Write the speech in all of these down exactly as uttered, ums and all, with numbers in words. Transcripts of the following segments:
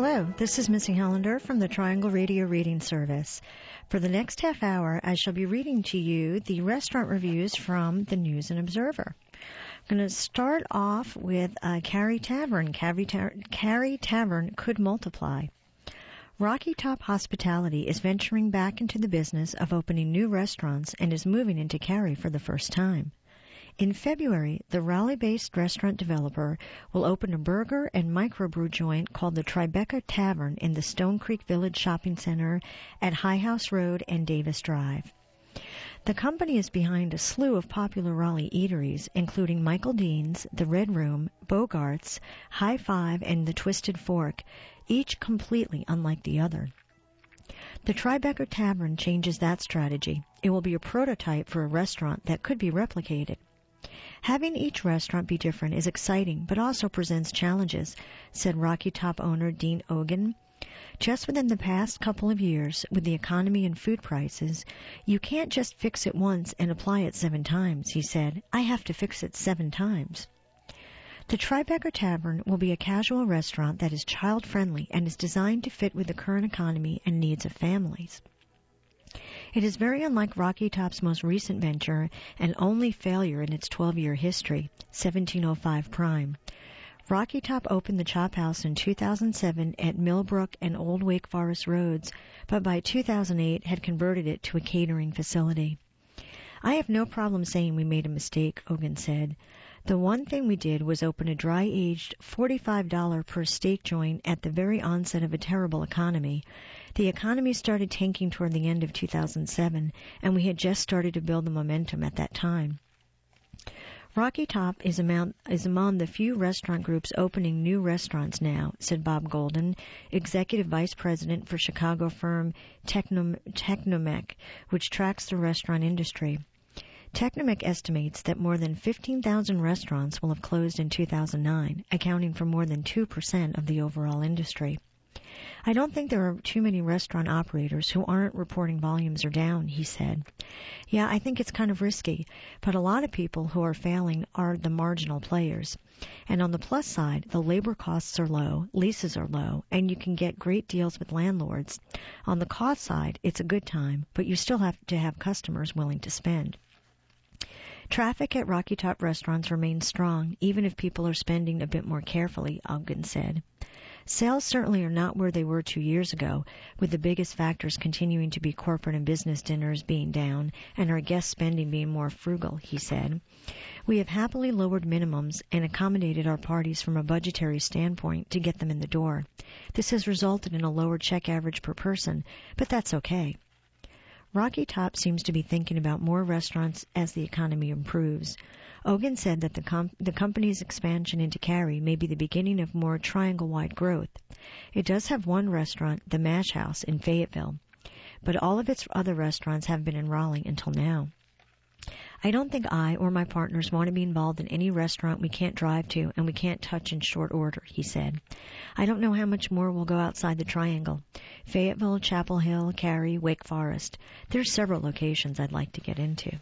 Hello, this is Missy Hollander from the Triangle Radio Reading Service. For the next half hour, I shall be reading to you the restaurant reviews from the News and Observer. I'm going to start off with uh, Carrie Tavern. Carrie, Ta- Carrie Tavern could multiply. Rocky Top Hospitality is venturing back into the business of opening new restaurants and is moving into Cary for the first time. In February, the Raleigh-based restaurant developer will open a burger and microbrew joint called the Tribeca Tavern in the Stone Creek Village Shopping Center at High House Road and Davis Drive. The company is behind a slew of popular Raleigh eateries, including Michael Dean's, The Red Room, Bogart's, High Five, and The Twisted Fork, each completely unlike the other. The Tribeca Tavern changes that strategy. It will be a prototype for a restaurant that could be replicated. Having each restaurant be different is exciting, but also presents challenges, said Rocky Top owner Dean Ogan. Just within the past couple of years, with the economy and food prices, you can't just fix it once and apply it seven times, he said. I have to fix it seven times. The Tribeca Tavern will be a casual restaurant that is child-friendly and is designed to fit with the current economy and needs of families. It is very unlike Rocky Top's most recent venture and only failure in its twelve-year history, seventeen oh five Prime. Rocky Top opened the Chop House in two thousand seven at Millbrook and Old Wake Forest Roads, but by two thousand eight had converted it to a catering facility. I have no problem saying we made a mistake, Ogan said. The one thing we did was open a dry-aged forty-five dollars per steak joint at the very onset of a terrible economy. The economy started tanking toward the end of two thousand seven, and we had just started to build the momentum at that time. Rocky Top is among, is among the few restaurant groups opening new restaurants now, said Bob Golden, Executive Vice President for Chicago firm Technom, Technomec, which tracks the restaurant industry. Technomec estimates that more than fifteen thousand restaurants will have closed in two thousand nine, accounting for more than two percent of the overall industry. I don't think there are too many restaurant operators who aren't reporting volumes are down, he said. Yeah, I think it's kind of risky, but a lot of people who are failing are the marginal players. And on the plus side, the labor costs are low, leases are low, and you can get great deals with landlords. On the cost side, it's a good time, but you still have to have customers willing to spend. Traffic at Rocky Top restaurants remains strong, even if people are spending a bit more carefully, Ogden said. Sales certainly are not where they were two years ago, with the biggest factors continuing to be corporate and business dinners being down and our guest spending being more frugal, he said. We have happily lowered minimums and accommodated our parties from a budgetary standpoint to get them in the door. This has resulted in a lower check average per person, but that's okay. Rocky Top seems to be thinking about more restaurants as the economy improves. Ogan said that the, com- the company's expansion into Cary may be the beginning of more triangle-wide growth. It does have one restaurant, the Mash House, in Fayetteville, but all of its other restaurants have been in Raleigh until now. I don't think I or my partners want to be involved in any restaurant we can't drive to and we can't touch in short order, he said. I don't know how much more will go outside the triangle. Fayetteville, Chapel Hill, Cary, Wake Forest. There's several locations I'd like to get into.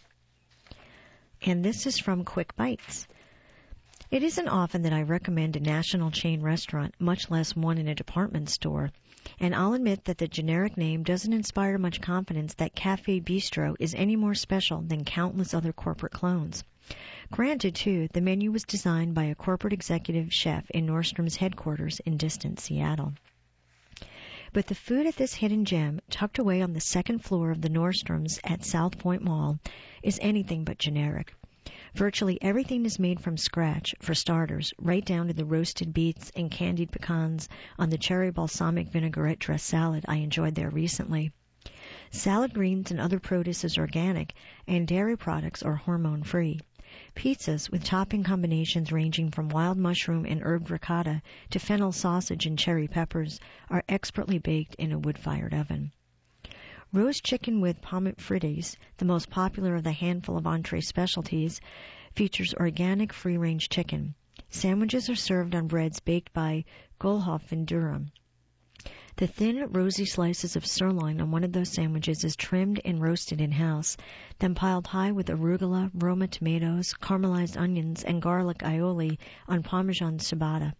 And this is from Quick Bites. It isn't often that I recommend a national chain restaurant, much less one in a department store. And I'll admit that the generic name doesn't inspire much confidence that Cafe Bistro is any more special than countless other corporate clones. Granted, too, the menu was designed by a corporate executive chef in Nordstrom's headquarters in distant Seattle. But the food at this hidden gem, tucked away on the second floor of the Nordstroms at South Point Mall, is anything but generic. Virtually everything is made from scratch, for starters, right down to the roasted beets and candied pecans on the cherry balsamic vinaigrette dressed salad I enjoyed there recently. Salad greens and other produce is organic, and dairy products are hormone-free. Pizzas, with topping combinations ranging from wild mushroom and herb ricotta to fennel sausage and cherry peppers, are expertly baked in a wood-fired oven. Roast chicken with pommes frites, the most popular of the handful of entree specialties, features organic free-range chicken. Sandwiches are served on breads baked by Gulhoff in Durham. The thin, rosy slices of sirloin on one of those sandwiches is trimmed and roasted in-house, then piled high with arugula, Roma tomatoes, caramelized onions, and garlic aioli on Parmesan ciabatta.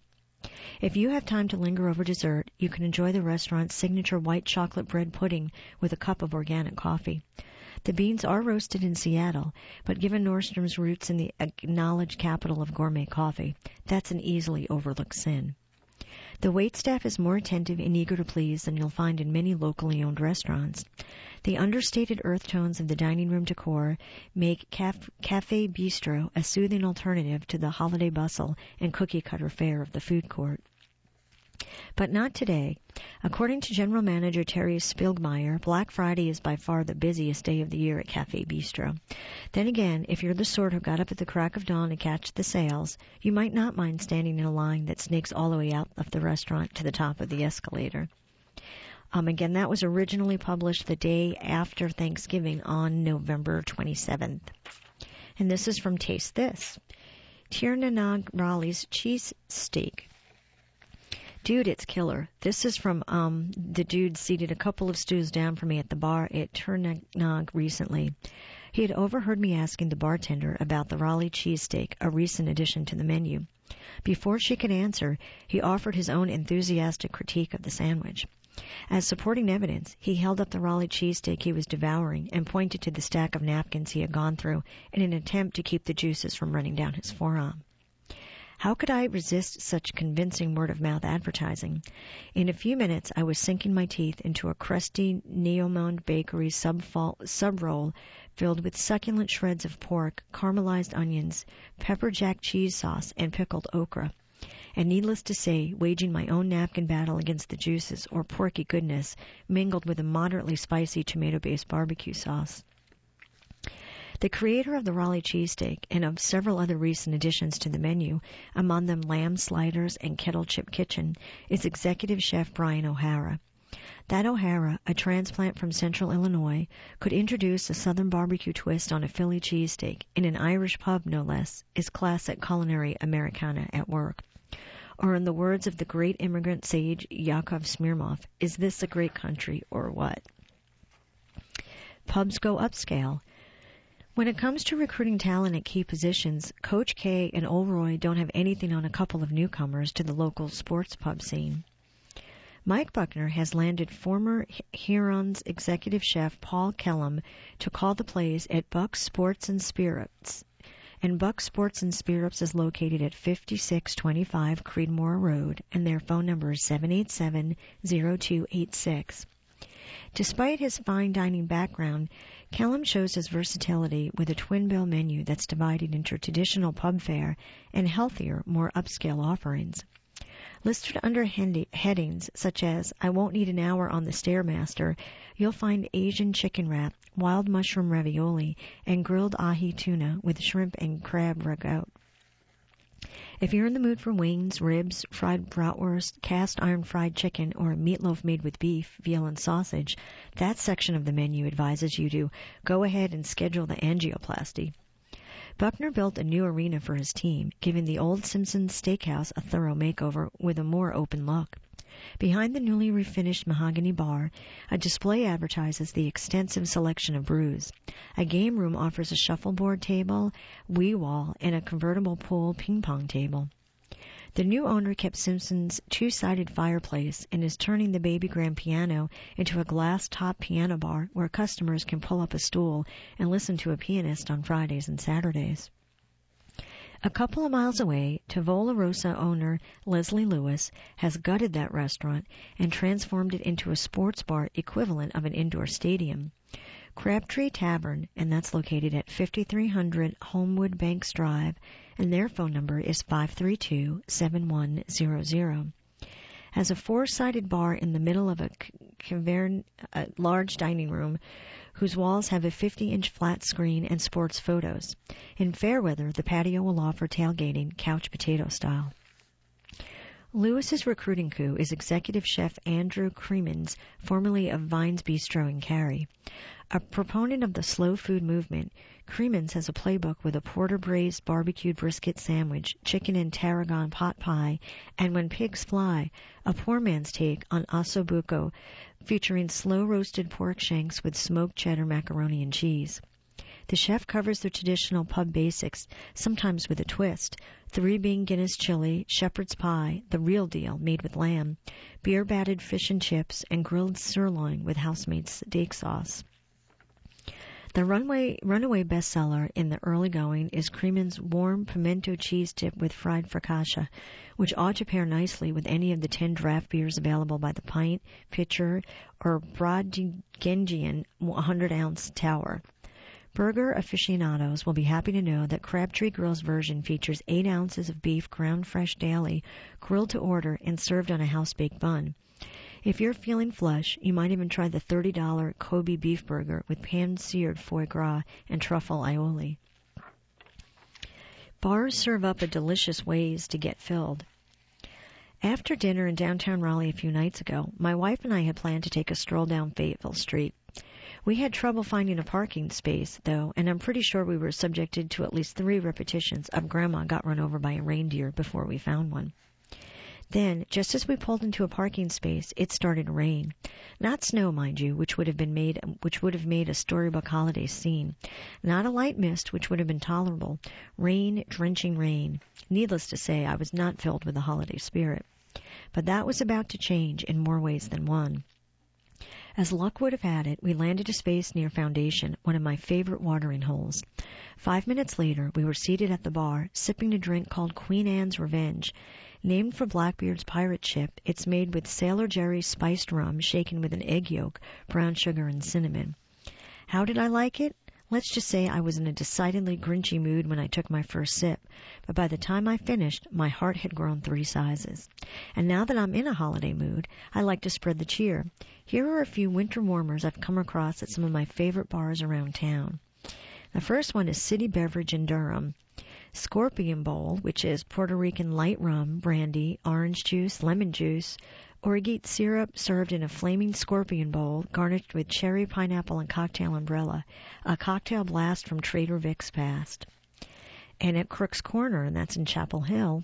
If you have time to linger over dessert, you can enjoy the restaurant's signature white chocolate bread pudding with a cup of organic coffee. The beans are roasted in Seattle, but given Nordstrom's roots in the acknowledged capital of gourmet coffee, that's an easily overlooked sin. The waitstaff is more attentive and eager to please than you'll find in many locally owned restaurants. The understated earth tones of the dining room decor make caf- Cafe Bistro a soothing alternative to the holiday bustle and cookie-cutter fare of the food court. But not today. According to General Manager Terry Spilgmeyer, Black Friday is by far the busiest day of the year at Cafe Bistro. Then again, if you're the sort who got up at the crack of dawn to catch the sales, you might not mind standing in a line that snakes all the way out of the restaurant to the top of the escalator. Um, again, that was originally published the day after Thanksgiving on November twenty-seventh. And this is from Taste This. Tiernanog Raleigh's Cheese Steak. Dude, it's killer. This is from um the dude seated a couple of stools down from me at the bar at Tiernanog recently. He had overheard me asking the bartender about the Raleigh cheesesteak, a recent addition to the menu. Before she could answer, he offered his own enthusiastic critique of the sandwich. As supporting evidence, he held up the Raleigh cheesesteak he was devouring and pointed to the stack of napkins he had gone through in an attempt to keep the juices from running down his forearm. How could I resist such convincing word-of-mouth advertising? In a few minutes, I was sinking my teeth into a crusty Neomond Bakery sub-roll filled with succulent shreds of pork, caramelized onions, pepper jack cheese sauce, and pickled okra. And needless to say, waging my own napkin battle against the juices or porky goodness mingled with a moderately spicy tomato-based barbecue sauce. The creator of the Raleigh cheesesteak and of several other recent additions to the menu, among them lamb sliders and kettle chip kitchen, is executive chef Brian O'Hara. That O'Hara, a transplant from central Illinois, could introduce a southern barbecue twist on a Philly cheesesteak in an Irish pub, no less, is classic culinary Americana at work. Or in the words of the great immigrant sage Yakov Smirnoff, is this a great country or what? Pubs go upscale. When it comes to recruiting talent at key positions, Coach K and Old Roy don't have anything on a couple of newcomers to the local sports pub scene. Mike Buckner has landed former Huron's executive chef Paul Kellum to call the plays at Buck's Sports and Spirits. And Buck's Sports and Spirits is located at fifty-six twenty-five Creedmoor Road, and their phone number is seven eight seven, zero two eight six. Despite his fine dining background, Kellum shows his versatility with a twin bill menu that's divided into traditional pub fare and healthier, more upscale offerings. Listed under headings such as I won't need an hour on the Stairmaster, you'll find Asian chicken wrap, wild mushroom ravioli, and grilled ahi tuna with shrimp and crab ragout. If you're in the mood for wings, ribs, fried bratwurst, cast iron fried chicken, or a meatloaf made with beef, veal, and sausage, that section of the menu advises you to go ahead and schedule the angioplasty. Buckner built a new arena for his team, giving the old Simpsons Steakhouse a thorough makeover with a more open look. Behind the newly refinished mahogany bar, a display advertises the extensive selection of brews. A game room offers a shuffleboard table, Wii wall, and a convertible pool ping-pong table. The new owner kept Simpson's two-sided fireplace and is turning the baby grand piano into a glass-top piano bar where customers can pull up a stool and listen to a pianist on Fridays and Saturdays. A couple of miles away, Tavola Rosa owner Leslie Lewis has gutted that restaurant and transformed it into a sports bar equivalent of an indoor stadium. Crabtree Tavern, and that's located at fifty-three hundred Homewood Banks Drive, and their phone number is five three two, seven one zero zero. Has a four-sided bar in the middle of a, cavern, a large dining room whose walls have a fifty-inch flat screen and sports photos. In fair weather, the patio will offer tailgating, couch potato style. Lewis's recruiting coup is executive chef Andrew Creemans, formerly of Vine's Bistro in Cary. A proponent of the slow food movement, Creemans has a playbook with a porter-braised barbecued brisket sandwich, chicken and tarragon pot pie, and When Pigs Fly, a poor man's take on ossobuco, featuring slow-roasted pork shanks with smoked cheddar macaroni and cheese. The chef covers the traditional pub basics, sometimes with a twist, Three Bean Guinness chili, shepherd's pie, the real deal, made with lamb, beer-batted fish and chips, and grilled sirloin with house-made steak sauce. The runway, runaway bestseller in the early going is Creamon's warm pimento cheese dip with fried focaccia, which ought to pair nicely with any of the ten draft beers available by the pint, pitcher, or Brobdingnagian one hundred ounce tower. Burger aficionados will be happy to know that Crabtree Grill's version features eight ounces of beef ground fresh daily, grilled to order, and served on a house-baked bun. If you're feeling flush, you might even try the thirty dollar Kobe beef burger with pan-seared foie gras and truffle aioli. Bars serve up a delicious ways to get filled. After dinner in downtown Raleigh a few nights ago, my wife and I had planned to take a stroll down Fayetteville Street. We had trouble finding a parking space, though, and I'm pretty sure we were subjected to at least three repetitions of Grandma got run over by a reindeer before we found one. Then, just as we pulled into a parking space, it started to rain. Not snow, mind you, which would have been made, which would have made a storybook holiday scene. Not a light mist, which would have been tolerable. Rain, drenching rain. Needless to say, I was not filled with the holiday spirit. But that was about to change in more ways than one. As luck would have had it, we landed a space near Foundation, one of my favorite watering holes. Five minutes later, we were seated at the bar, sipping a drink called Queen Anne's Revenge. Named for Blackbeard's pirate ship, it's made with Sailor Jerry's spiced rum shaken with an egg yolk, brown sugar, and cinnamon. How did I like it? Let's just say I was in a decidedly grinchy mood when I took my first sip, but by the time I finished, my heart had grown three sizes. And now that I'm in a holiday mood, I like to spread the cheer. Here are a few winter warmers I've come across at some of my favorite bars around town. The first one is City Beverage in Durham. Scorpion Bowl, which is Puerto Rican light rum, brandy, orange juice, lemon juice, Orgeat syrup served in a flaming scorpion bowl garnished with cherry, pineapple, and cocktail umbrella, a cocktail blast from Trader Vic's past. And at Crook's Corner, and that's in Chapel Hill,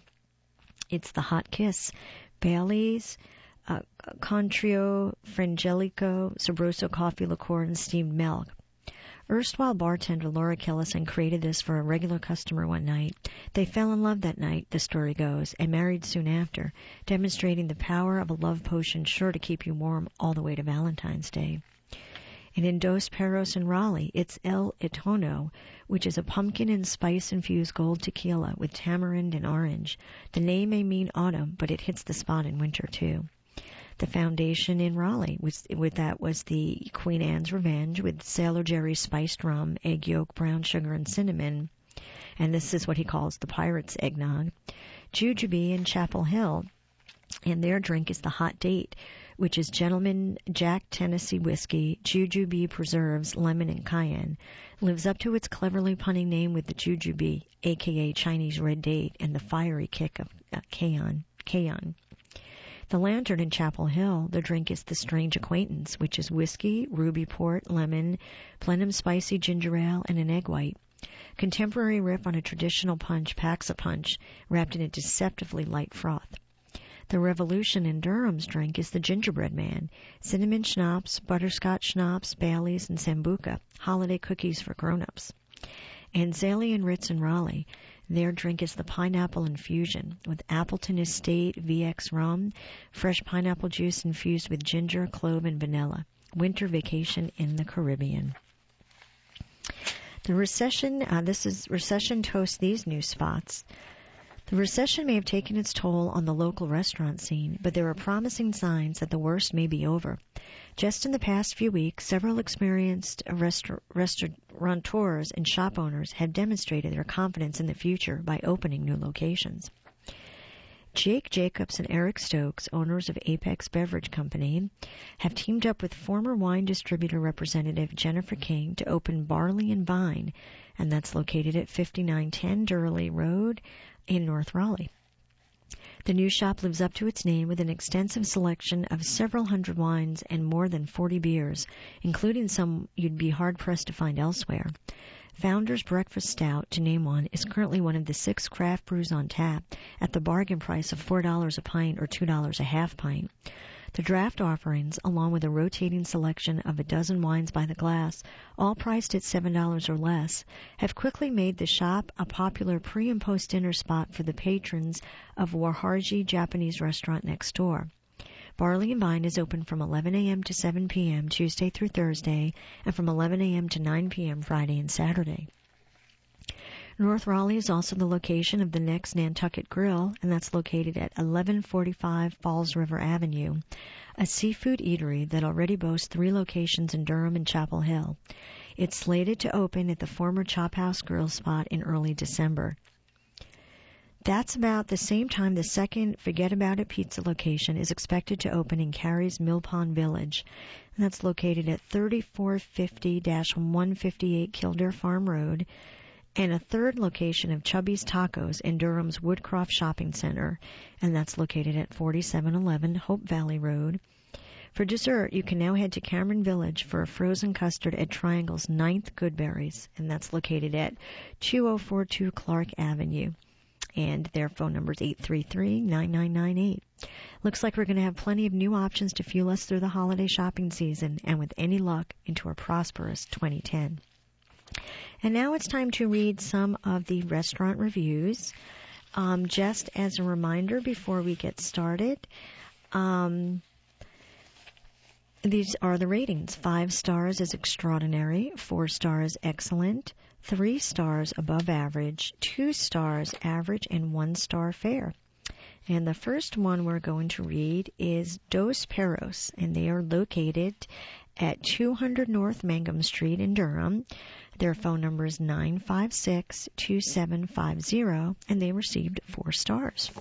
it's the Hot Kiss, Bailey's, uh, Contrio, Frangelico, Sabroso coffee liqueur, and steamed milk. Erstwhile bartender Laura Killison created this for a regular customer one night. They fell in love that night, the story goes, and married soon after, demonstrating the power of a love potion sure to keep you warm all the way to Valentine's Day. And in Dos Perros in Raleigh, it's El Etono, which is a pumpkin and spice-infused gold tequila with tamarind and orange. The name may mean autumn, but it hits the spot in winter, too. The Foundation in Raleigh, with, with that was the Queen Anne's Revenge with Sailor Jerry's spiced rum, egg yolk, brown sugar, and cinnamon. And this is what he calls the Pirate's Eggnog. Jujubee in Chapel Hill, and their drink is the Hot Date, which is Gentleman Jack Tennessee Whiskey, Jujubee Preserves, Lemon, and Cayenne. Lives up to its cleverly punning name with the Jujubee, a k a. Chinese Red Date, and the fiery kick of uh, Cayenne. Cayenne. The Lantern in Chapel Hill, the drink is the Strange Acquaintance, which is whiskey, ruby port, lemon, plenum spicy ginger ale, and an egg white. Contemporary riff on a traditional punch packs a punch, wrapped in a deceptively light froth. The Revolution in Durham's drink is the Gingerbread Man, cinnamon schnapps, butterscotch schnapps, Baileys, and Sambuca, holiday cookies for grown-ups. And Zaley and Ritz in Raleigh, their drink is the Pineapple Infusion, with Appleton Estate V X rum, fresh pineapple juice infused with ginger, clove, and vanilla. Winter vacation in the Caribbean. The recession, uh, this is Recession toasts these new spots. The recession may have taken its toll on the local restaurant scene, but there are promising signs that the worst may be over. Just in the past few weeks, several experienced restaur- restaurateurs and shop owners have demonstrated their confidence in the future by opening new locations. Jake Jacobs and Eric Stokes, owners of Apex Beverage Company, have teamed up with former wine distributor representative Jennifer King to open Barley and Vine, and that's located at fifty-nine ten Durley Road in North Raleigh. The new shop lives up to its name with an extensive selection of several hundred wines and more than forty beers, including some you'd be hard-pressed to find elsewhere. Founder's Breakfast Stout, to name one, is currently one of the six craft brews on tap at the bargain price of four dollars a pint or two dollars a half pint. The draft offerings, along with a rotating selection of a dozen wines by the glass, all priced at seven dollars or less, have quickly made the shop a popular pre- and post-dinner spot for the patrons of Warharji Japanese restaurant next door. Barley and Vine is open from eleven a.m. to seven p.m. Tuesday through Thursday, and from eleven a.m. to nine p.m. Friday and Saturday. North Raleigh is also the location of the next Nantucket Grill, and that's located at eleven forty-five Falls River Avenue, a seafood eatery that already boasts three locations in Durham and Chapel Hill. It's slated to open at the former Chop House Grill spot in early December. That's about the same time the second Forget About It Pizza location is expected to open in Cary's Mill Pond Village, and that's located at thirty-four fifty to one fifty-eight Kildare Farm Road, and a third location of Chubby's Tacos in Durham's Woodcroft Shopping Center, and that's located at forty-seven eleven Hope Valley Road. For dessert, you can now head to Cameron Village for a frozen custard at Triangle's Ninth Goodberries, and that's located at two oh four two Clark Avenue. And their phone number is eight three three, nine nine nine eight. Looks like we're going to have plenty of new options to fuel us through the holiday shopping season, and with any luck, into a prosperous twenty ten. And now it's time to read some of the restaurant reviews. Um, just as a reminder before we get started, um, these are the ratings. Five stars is extraordinary, four stars excellent, three stars above average, two stars average, and one star fair. And the first one we're going to read is Dos Perros, and they are located at two hundred North Mangum Street in Durham. Their phone number is nine five six, two seven five zero, and they received four stars.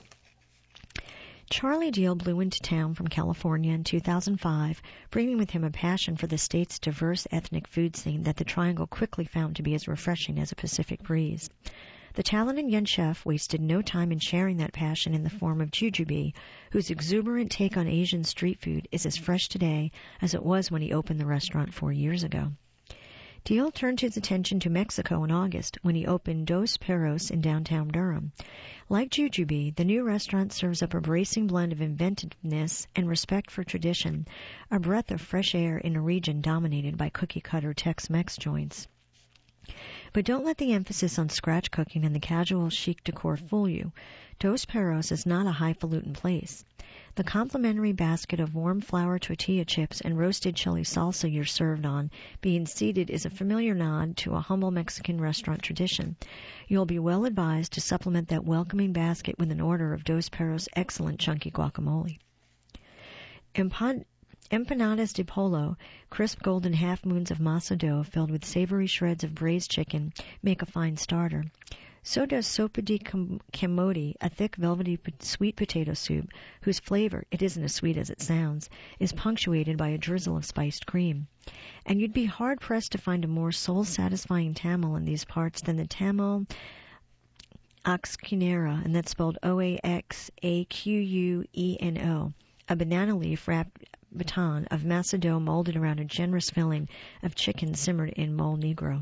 Charlie Deal blew into town from California in two thousand five, bringing with him a passion for the state's diverse ethnic food scene that the Triangle quickly found to be as refreshing as a Pacific breeze. The talented young chef wasted no time in sharing that passion in the form of Jujube, whose exuberant take on Asian street food is as fresh today as it was when he opened the restaurant four years ago. Deal turned his attention to Mexico in August when he opened Dos Perros in downtown Durham. Like Jujube, the new restaurant serves up a bracing blend of inventiveness and respect for tradition, a breath of fresh air in a region dominated by cookie-cutter Tex-Mex joints. But don't let the emphasis on scratch cooking and the casual chic decor fool you. Dos Perros is not a highfalutin place. The complimentary basket of warm flour tortilla chips and roasted chili salsa you're served on being seated is a familiar nod to a humble Mexican restaurant tradition. You'll be well advised to supplement that welcoming basket with an order of Dos Perros' excellent chunky guacamole. Empad- Empanadas de Polo, crisp golden half-moons of masa dough filled with savory shreds of braised chicken, make a fine starter. So does sopa de camote, a thick, velvety sweet potato soup, whose flavor, it isn't as sweet as it sounds, is punctuated by a drizzle of spiced cream. And you'd be hard-pressed to find a more soul-satisfying Tamale in these parts than the Tamale Oaxaquenera, and that's spelled O A X A Q U E N O, a banana leaf wrapped baton of masa dough molded around a generous filling of chicken simmered in mole negro.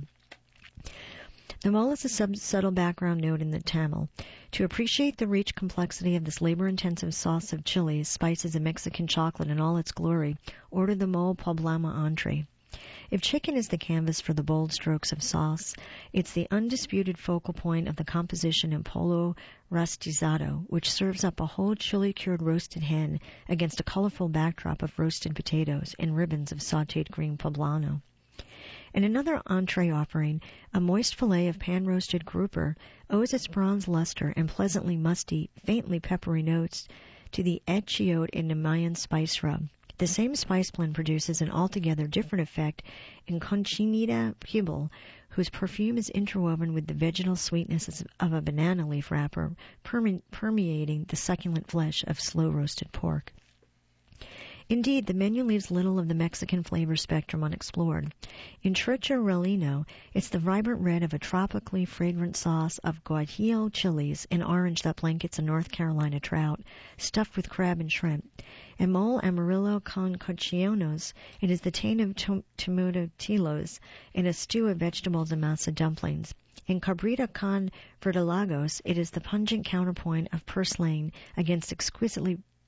The mole is a sub- subtle background note in the Tamale. To appreciate the rich complexity of this labor-intensive sauce of chilies, spices, and Mexican chocolate in all its glory, order the mole poblano entree. If chicken is the canvas for the bold strokes of sauce, it's the undisputed focal point of the composition in Polo Rostizado, which serves up a whole chili-cured roasted hen against a colorful backdrop of roasted potatoes and ribbons of sautéed green poblano. In another entree offering, a moist fillet of pan-roasted grouper owes its bronze luster and pleasantly musty, faintly peppery notes to the achiote and Nemayan spice rub. The same spice blend produces an altogether different effect in Conchinita Pibble, whose perfume is interwoven with the vegetal sweetness of a banana leaf wrapper, perme- permeating the succulent flesh of slow-roasted pork. Indeed, the menu leaves little of the Mexican flavor spectrum unexplored. In Churrasco, it's the vibrant red of a tropically fragrant sauce of guajillo chilies and orange that blankets a North Carolina trout, stuffed with crab and shrimp. In Mole Amarillo con Cochionos, it is the taint of tom- tomatillos in a stew of vegetables and masa dumplings. In Cabrita con Verdolagos, it is the pungent counterpoint of purslane against exquisitely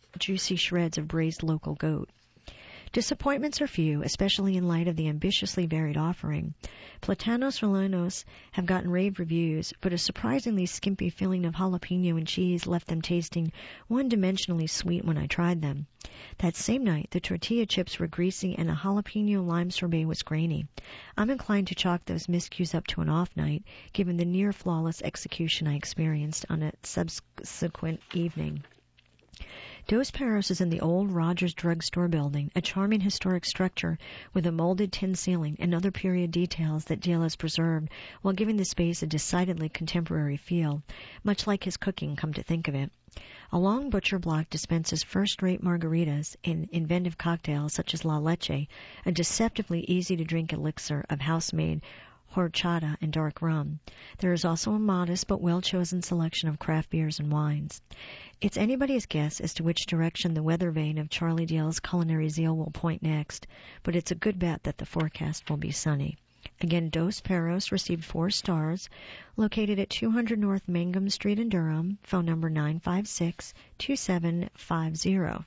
juicy shreds of braised local goat. Disappointments are few, especially in light of the ambitiously varied offering. Platanos rellenos have gotten rave reviews, but a surprisingly skimpy filling of jalapeno and cheese left them tasting one-dimensionally sweet when I tried them. That same night, the tortilla chips were greasy and a jalapeno lime sorbet was grainy. I'm inclined to chalk those miscues up to an off night, given the near-flawless execution I experienced on a subsequent evening. Dos Perros is in the old Rogers Drug Store building, a charming historic structure with a molded tin ceiling and other period details that Dale has preserved while giving the space a decidedly contemporary feel, much like his cooking, come to think of it. A long butcher block dispenses first-rate margaritas and inventive cocktails such as La Leche, a deceptively easy-to-drink elixir of house-made horchata and dark rum. There is also a modest but well-chosen selection of craft beers and wines. It's anybody's guess as to which direction the weather vane of Charlie Dale's culinary zeal will point next, but it's a good bet that the forecast will be sunny. Again, Dos Perros received four stars, located at two hundred North Mangum Street in Durham, phone number nine five six, two seven five zero.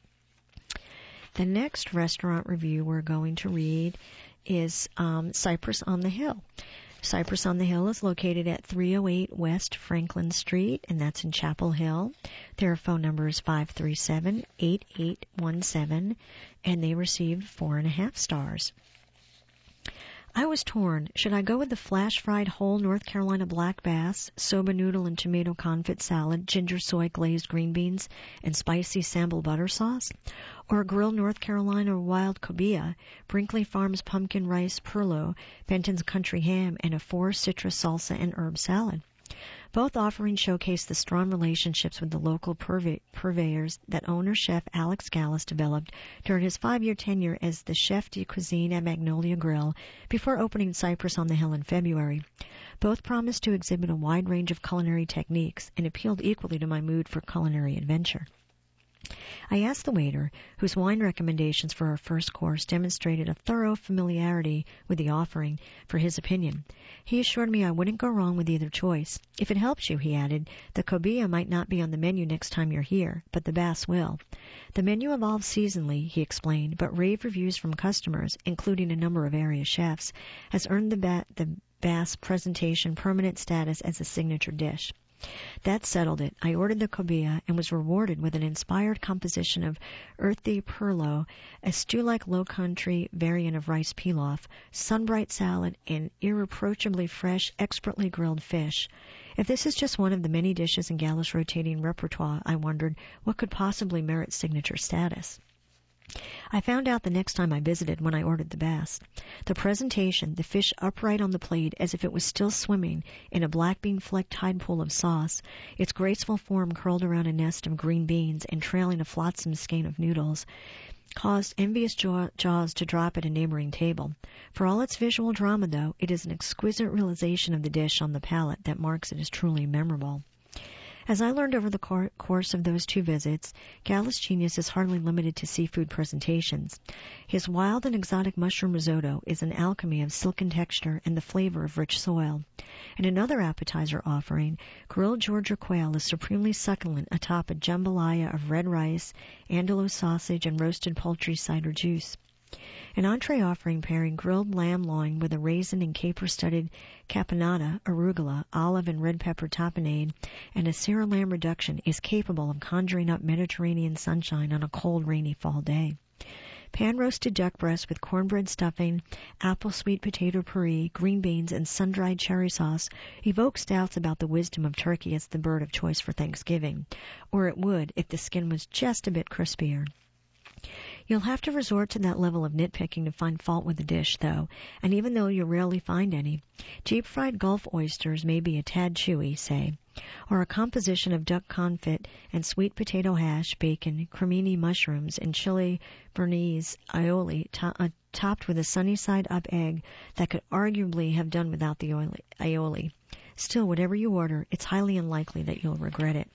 The next restaurant review we're going to read is um, Cypress on the Hill. Cypress on the Hill is located at three oh eight West Franklin Street, and that's in Chapel Hill. Their phone number is five three seven, eight eight one seven, and they received four and a half stars. I was torn. Should I go with the flash-fried whole North Carolina black bass, soba noodle and tomato confit salad, ginger soy glazed green beans, and spicy sambal butter sauce? Or grilled North Carolina wild cobia, Brinkley Farms pumpkin rice perlo, Benton's country ham, and a four citrus salsa and herb salad? Both offerings showcase the strong relationships with the local purve- purveyors that owner-chef Alex Gallus developed during his five-year tenure as the chef de cuisine at Magnolia Grill before opening Cypress on the Hill in February. Both promised to exhibit a wide range of culinary techniques and appealed equally to my mood for culinary adventure. I asked the waiter, whose wine recommendations for our first course demonstrated a thorough familiarity with the offering, for his opinion. He assured me I wouldn't go wrong with either choice. If it helps you, he added, the cobia might not be on the menu next time you're here, but the bass will. The menu evolves seasonally, he explained, but rave reviews from customers, including a number of area chefs, has earned the, ba- the bass presentation permanent status as a signature dish. That settled it. I ordered the cobia and was rewarded with an inspired composition of earthy perlo, a stew-like low-country variant of rice pilaf, sun-bright salad, and irreproachably fresh, expertly grilled fish. If this is just one of the many dishes in Gallus' rotating repertoire, I wondered, what could possibly merit signature status? I found out the next time I visited when I ordered the bass. The presentation, the fish upright on the plate as if it was still swimming in a black bean-flecked tide pool of sauce, its graceful form curled around a nest of green beans and trailing a flotsam skein of noodles, caused envious jaw- jaws to drop at a neighboring table. For all its visual drama, though, it is an exquisite realization of the dish on the palate that marks it as truly memorable. As I learned over the cor- course of those two visits, Gallus' genius is hardly limited to seafood presentations. His wild and exotic mushroom risotto is an alchemy of silken texture and the flavor of rich soil. In another appetizer offering, grilled Georgia quail is supremely succulent atop a jambalaya of red rice, andalo sausage, and roasted poultry cider juice. An entree offering pairing grilled lamb loin with a raisin and caper-studded caponata, arugula, olive and red pepper tapenade, and a Sierra lamb reduction is capable of conjuring up Mediterranean sunshine on a cold, rainy fall day. Pan-roasted duck breast with cornbread stuffing, apple sweet potato puree, green beans, and sun-dried cherry sauce evokes doubts about the wisdom of turkey as the bird of choice for Thanksgiving, or it would if the skin was just a bit crispier. You'll have to resort to that level of nitpicking to find fault with the dish, though, and even though you rarely find any, deep-fried Gulf oysters may be a tad chewy, say, or a composition of duck confit and sweet potato hash, bacon, cremini mushrooms, and chili Bernese aioli to- uh, topped with a sunny-side-up egg that could arguably have done without the oily- aioli. Still, whatever you order, it's highly unlikely that you'll regret it.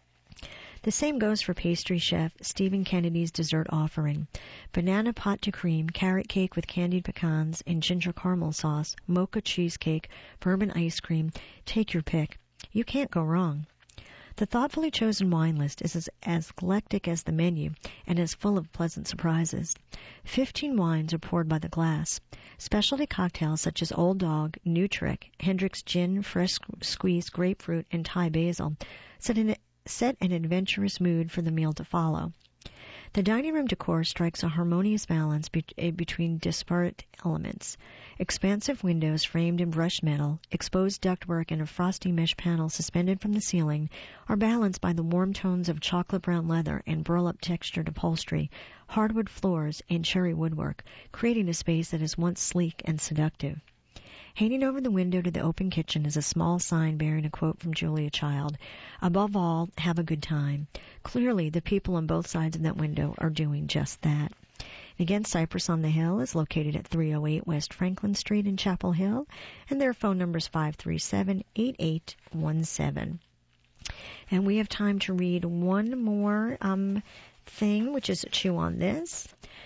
The same goes for pastry chef Stephen Kennedy's dessert offering. Banana pot de creme, carrot cake with candied pecans and ginger caramel sauce, mocha cheesecake, bourbon ice cream. Take your pick. You can't go wrong. The thoughtfully chosen wine list is as, as eclectic as the menu and as full of pleasant surprises. Fifteen wines are poured by the glass. Specialty cocktails such as Old Dog, New Trick, Hendrick's Gin, Fresh Squeezed Grapefruit, and Thai Basil set an, set an adventurous mood for the meal to follow. The dining room decor strikes a harmonious balance be- between disparate elements. Expansive windows framed in brushed metal, exposed ductwork, and a frosty mesh panel suspended from the ceiling are balanced by the warm tones of chocolate brown leather and burlap textured upholstery, hardwood floors, and cherry woodwork, creating a space that is once sleek and seductive. Hanging over the window to the open kitchen is a small sign bearing a quote from Julia Child. Above all, have a good time. Clearly, the people on both sides of that window are doing just that. And again, Cypress on the Hill is located at three oh eight West Franklin Street in Chapel Hill, and their phone number is five three seven, eight eight one seven. And we have time to read one more um, thing, which is Chew on This.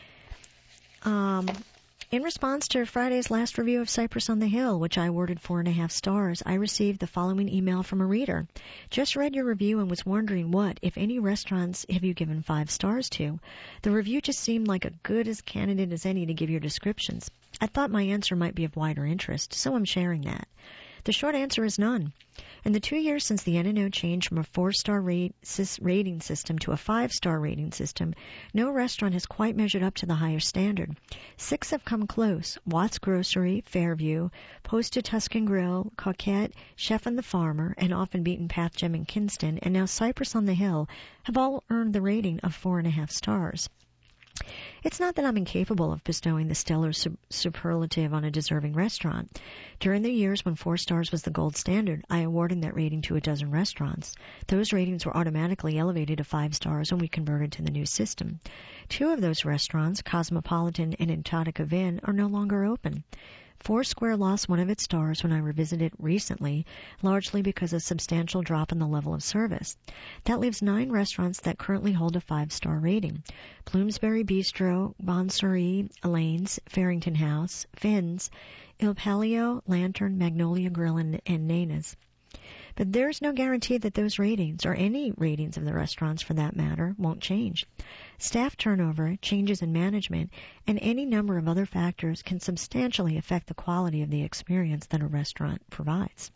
Um... In response to Friday's last review of Cypress on the Hill, which I awarded four and a half stars, I received the following email from a reader. Just read your review and was wondering what, if any, restaurants have you given five stars to? The review just seemed like a good as candidate as any to give your descriptions. I thought my answer might be of wider interest, so I'm sharing that. The short answer is none. In the two years since the N and O changed from a four-star rate, rating system to a five-star rating system, no restaurant has quite measured up to the higher standard. Six have come close: Watts Grocery, Fairview, Posted Tuscan Grill, Coquette, Chef and the Farmer, and Often Beaten Path Gem in Kinston, and now Cypress on the Hill have all earned the rating of four and a half stars. It's not that I'm incapable of bestowing the stellar su- superlative on a deserving restaurant. During the years when four stars was the gold standard, I awarded that rating to a dozen restaurants. Those ratings were automatically elevated to five stars when we converted to the new system. Two of those restaurants, Cosmopolitan and Antarctica Inn, are no longer open. Foursquare lost one of its stars when I revisited it recently, largely because of a substantial drop in the level of service. That leaves nine restaurants that currently hold a five-star rating: Bloomsbury Bistro, Bonsoir, Elaine's, Farrington House, Finn's, Il Palio, Lantern, Magnolia Grill, and, and Nana's. But there's no guarantee that those ratings, or any ratings of the restaurants for that matter, won't change. Staff turnover, changes in management, and any number of other factors can substantially affect the quality of the experience that a restaurant provides.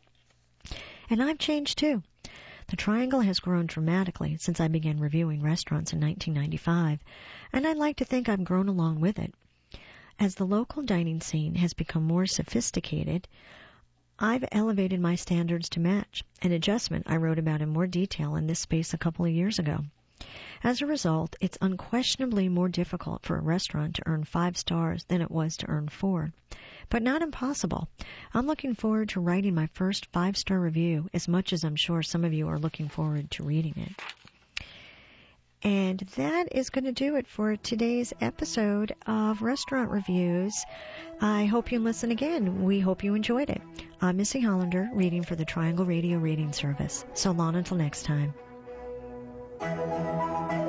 And I've changed too. The Triangle has grown dramatically since I began reviewing restaurants in nineteen ninety-five, and I'd like to think I've grown along with it. As the local dining scene has become more sophisticated, I've elevated my standards to match, an adjustment I wrote about in more detail in this space a couple of years ago. As a result, it's unquestionably more difficult for a restaurant to earn five stars than it was to earn four. But not impossible. I'm looking forward to writing my first five-star review as much as I'm sure some of you are looking forward to reading it. And that is going to do it for today's episode of Restaurant Reviews. I hope you listen again. We hope you enjoyed it. I'm Missy Hollander, reading for the Triangle Radio Reading Service. So long until next time.